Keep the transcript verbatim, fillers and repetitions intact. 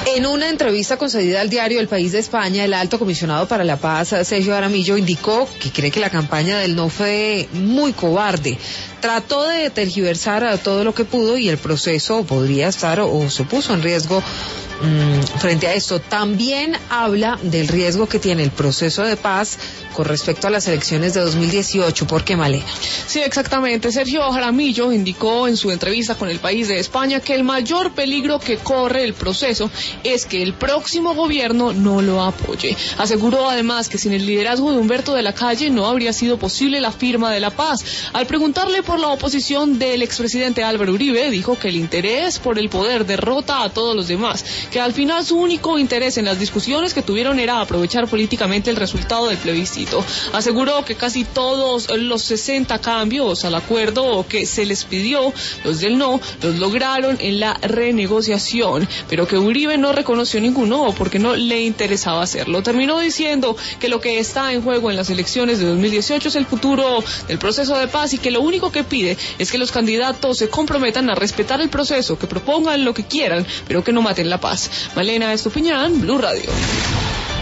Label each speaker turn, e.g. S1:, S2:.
S1: En una entrevista concedida al diario El País de España, el alto comisionado para la paz, Sergio Jaramillo, indicó que cree que la campaña del no fue muy cobarde. Trató de tergiversar todo lo que pudo y el proceso podría estar o se puso en riesgo mmm, frente a esto. También habla del riesgo que tiene el proceso de paz con respecto a las elecciones de dos mil dieciocho. ¿Por qué, Malena?
S2: Sí, exactamente. Sergio Jaramillo indicó en su entrevista con El País de España que el mayor peligro que corre el proceso es que el próximo gobierno no lo apoye. Aseguró además que sin el liderazgo de Humberto de la Calle no habría sido posible la firma de la paz. Al preguntarle por la oposición del expresidente Álvaro Uribe, dijo que el interés por el poder derrota a todos los demás, que al final su único interés en las discusiones que tuvieron era aprovechar políticamente el resultado del plebiscito. Aseguró que casi todos los sesenta cambios al acuerdo que se les pidió, los del no, los lograron en la renegociación, pero que Uribe no reconoció ninguno porque no le interesaba hacerlo. Terminó diciendo que lo que está en juego en las elecciones de dos mil dieciocho es el futuro del proceso de paz y que lo único que pide es que los candidatos se comprometan a respetar el proceso, que propongan lo que quieran, pero que no maten la paz. Malena Estupiñán, Blue Radio.